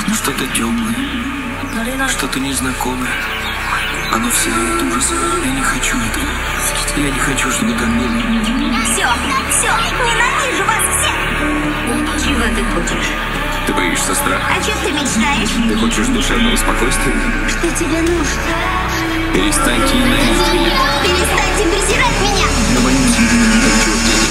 Что-то темное, что-то незнакомое. Оно вселяет ужас. Я не хочу этого. Я не хочу, чтобы так было. Все, ненавижу вас всех. Чего ты хочешь? Ты боишься страха? О чем ты мечтаешь? Ты хочешь душевного спокойствия? Что тебе нужно? Перестаньте ненавидеть меня. Перестаньте презирать меня. Я боюсь. Хочу денег.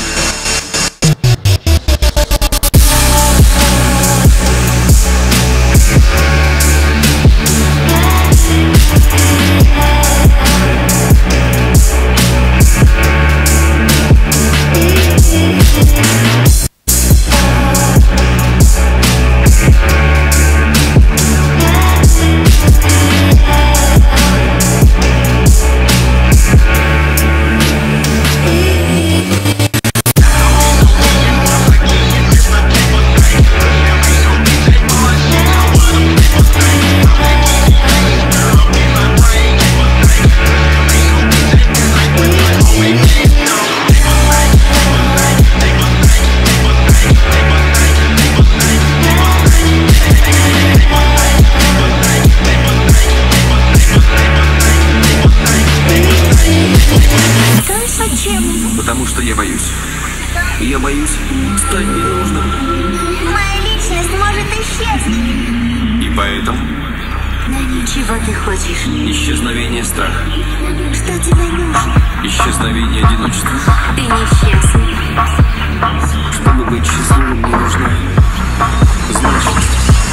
Потому что я боюсь. Я боюсь стать ненужным. Моя личность может исчезнуть. И поэтому Чего ты хочешь? исчезновение страха, Что тебе нужно? исчезновение одиночества. Ты несчастный. Чтобы быть счастливым, мне нужна значимость.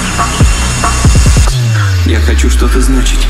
Я хочу что-то значить.